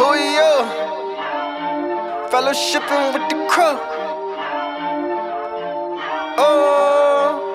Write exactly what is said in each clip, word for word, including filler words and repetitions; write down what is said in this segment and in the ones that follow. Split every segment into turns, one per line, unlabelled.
Who are you? Fellowshipping with the crew. Oh,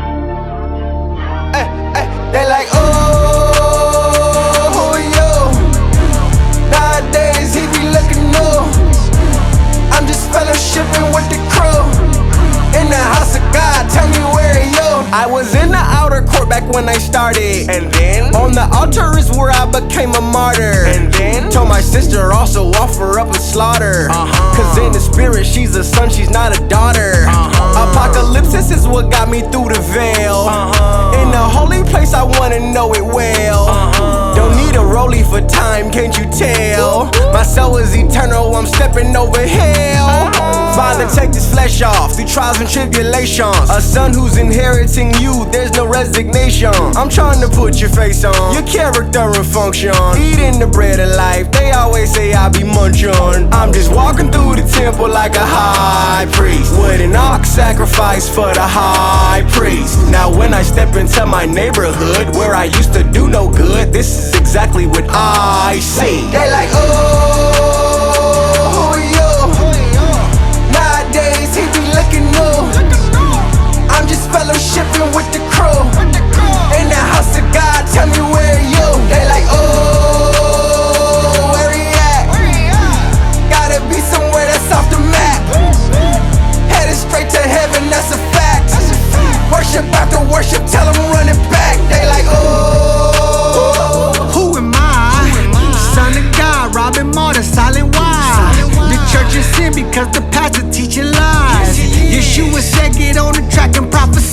hey, hey, they like, oh, who are you? Nowadays he be looking new. I'm just fellowshipping with the crew. In the house of God, tell me where are you? I was in the outer court back when I started, and then on the altar is where I became a martyr. And then told my sister also offer up a slaughter. uh-huh. Cause in the spirit she's a son, she's not a daughter. uh-huh. Apocalypse is what got me through the veil. uh-huh. In the holy place I wanna know it well. uh-huh. Don't need a rollie for time, can't you tell? My soul is eternal, I'm stepping over hell. uh-huh. Father, take this flesh off through trials and tribulations. A son who's inheriting you, there's no resignation. I'm trying to put your face on, your character and function. Eating the bread of life, they always say I be munching. I'm just walking through the temple like a high priest, with an ox sacrifice for the high priest. Now when I step into my neighborhood where I used to do no good, this is exactly what I see. They like, oh, who are you? Nowadays he be looking new. I'm just fellowshipping with the crew. In the house of God, tell me where are you? They like, oh, where he at? Gotta be somewhere that's off the map. Headed straight to heaven, that's a fact. Worship after worship, tell them run it back. They like, oh,
who am I? Son of God, robbing martyr, silent wise. The church is sin because the pastor teaching lies. Yeshua said get on the track and prophesy.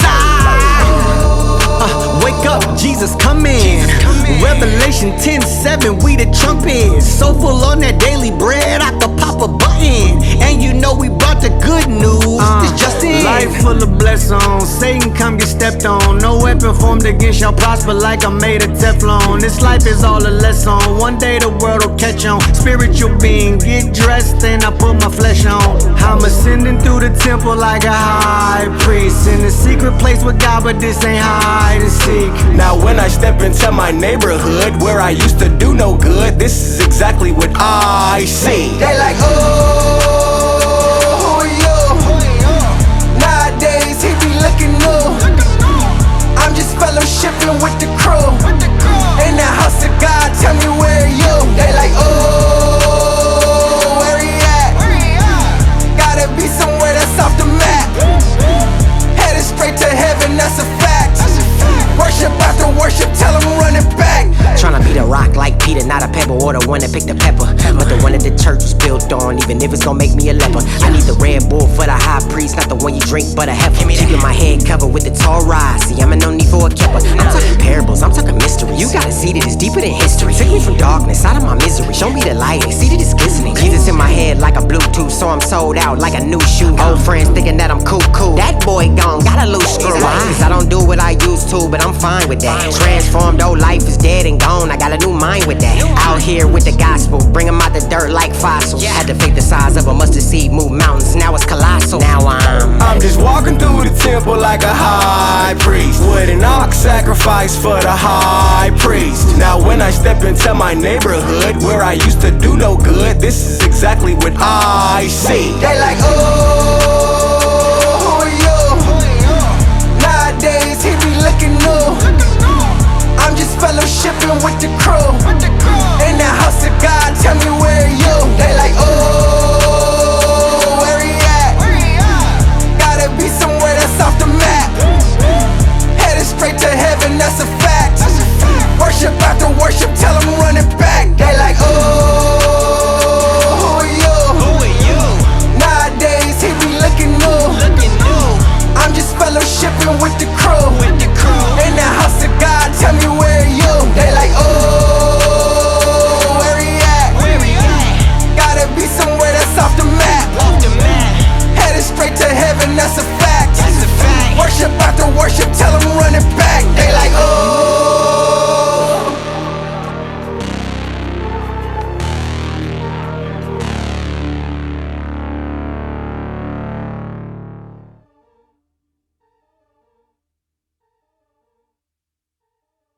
Uh, wake up, Jesus coming. Revelation ten seven, we the trumpets. So full on that daily bread, I could pop a button. And you know we brought the good news. Uh, it's just in. Life full of blessings, Satan come get stepped on. No weapon formed against y'all prosper like I'm made of Teflon. This life is all a lesson, one day the world will catch on. Spiritual being, get dressed and I put my flesh on. I'm ascending through the temple like a high priest. In the secret place with God, but this ain't hide and seek.
now when I step into my neighborhood where I used to do no good, this is exactly what I see. They like, oh, who are you? Nowadays he be looking new. I'm just fellowshipping with the crew. In the house of God, tell me where are you? They like, oh, where he at? Gotta be somewhere that's off the map. Headed straight to heaven, that's a fact. Worship after worship, tell them run it back.
Tryna be the rock like Peter, not a pebble, or the one that picked the pepper. But the one that the church was built on, even if it's gonna make me a leper. I need the Red Bull for the high priest, not the one you drink, but a heifer. Keeping my head covered with the Torah, see I'm in no need for a keeper. I'm talking parables, I'm talking mysteries. You gotta see that it's deeper than history. Take me from darkness, out of my misery. Show me the light, see that it's glistening. Jesus in my head like a Bluetooth, so I'm sold out like a new shoe. Old friends thinking that I'm cool, cool. That boy gone, got a loose screw. Cause I don't do what I used to, but I'm fine with that. Transformed, old life is dead and gone, I got a new mind with that. Out here with the gospel, bring 'em out the dirt like fossils. Had to fake the size of a mustard seed, move mountains, now it's colossal. Now I'm
I'm just walking through the temple like a high priest, with an ox sacrifice for the high priest. Now when I step into my neighborhood where I used to do no good, this is exactly what I see. They like, oh, who are you? Nowadays he be looking new. I'm just fellowshipping with the crew.